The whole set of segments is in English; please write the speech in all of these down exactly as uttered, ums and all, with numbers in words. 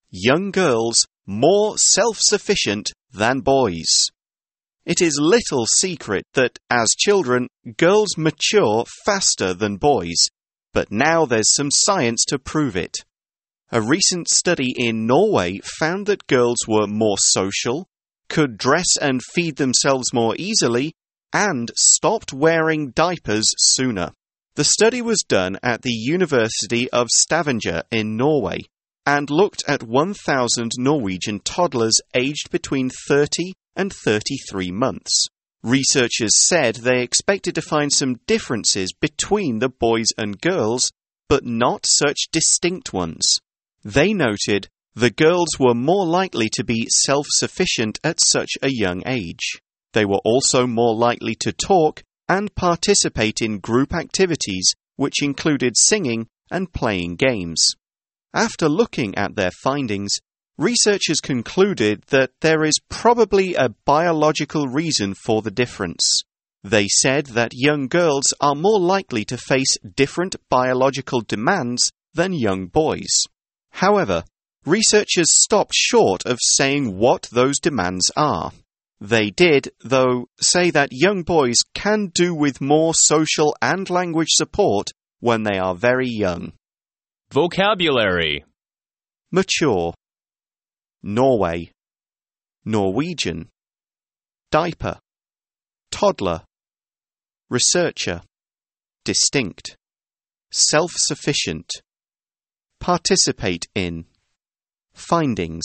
young girls more self-sufficient than boys. It is little secret that, as children, girls mature faster than boys, but now there's some science to prove it. A recent study in Norway found that girls were more social, could dress and feed themselves more easily, and stopped wearing diapers sooner. The study was done at the University of Stavanger in Norway and looked at one thousand Norwegian toddlers aged between thirty and thirty-three months. Researchers said they expected to find some differences between the boys and girls, but not such distinct ones. They noted the girls were more likely to be self-sufficient at such a young age. They were also more likely to talk and participate in group activities, which included singing and playing games. After looking at their findings, researchers concluded that there is probably a biological reason for the difference. They said that young girls are more likely to face different biological demands than young boys. However, researchers stopped short of saying what those demands are. They did, though, say that young boys can do with more social and language support when they are very young. Vocabulary: Mature, Norway, Norwegian, diaper, toddler, researcher, distinct, self-sufficient, participate in, findings,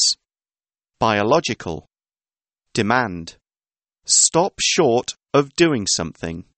biological, demand, stop short of doing something.